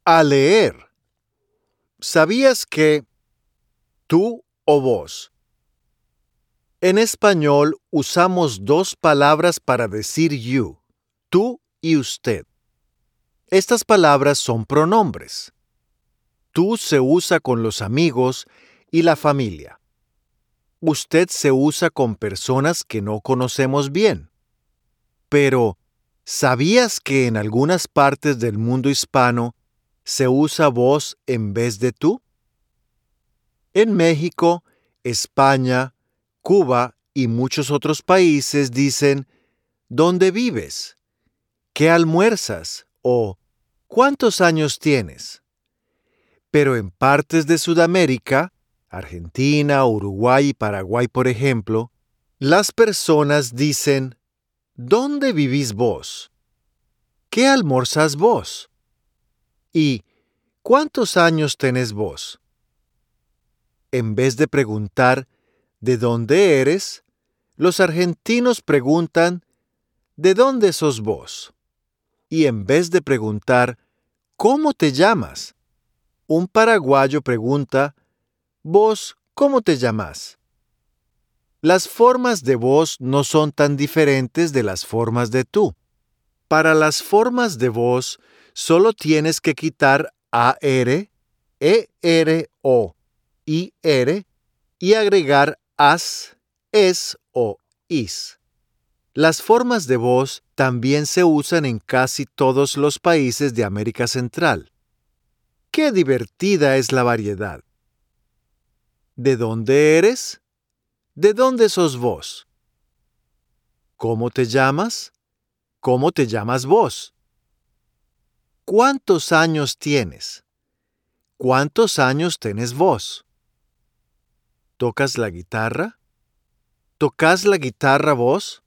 A leer. ¿Sabías que tú o vos? En español usamos dos palabras para decir you, tú y usted. Estas palabras son pronombres. Tú se usa con los amigos y la familia. Usted se usa con personas que no conocemos bien. Pero, ¿sabías que en algunas partes del mundo hispano se usa vos en vez de tú? En México, España, Cuba y muchos otros países dicen ¿dónde vives? ¿Qué almuerzas? O ¿cuántos años tienes? Pero en partes de Sudamérica, Argentina, Uruguay y Paraguay, por ejemplo, las personas dicen ¿dónde vivís vos? ¿Qué almorzas vos? ¿Y cuántos años tenés vos? En vez de preguntar ¿de dónde eres?, los argentinos preguntan ¿de dónde sos vos? Y en vez de preguntar ¿cómo te llamas?, un paraguayo pregunta ¿vos cómo te llamás? Las formas de vos no son tan diferentes de las formas de tú. Para las formas de vos solo tienes que quitar AR, ER o IR y agregar AS, ES o IS. Las formas de voz también se usan en casi todos los países de América Central. ¡Qué divertida es la variedad! ¿De dónde eres? ¿De dónde sos vos? ¿Cómo te llamas? ¿Cómo te llamas vos? ¿Cuántos años tienes? ¿Cuántos años tenés vos? ¿Tocas la guitarra? ¿Tocás la guitarra vos?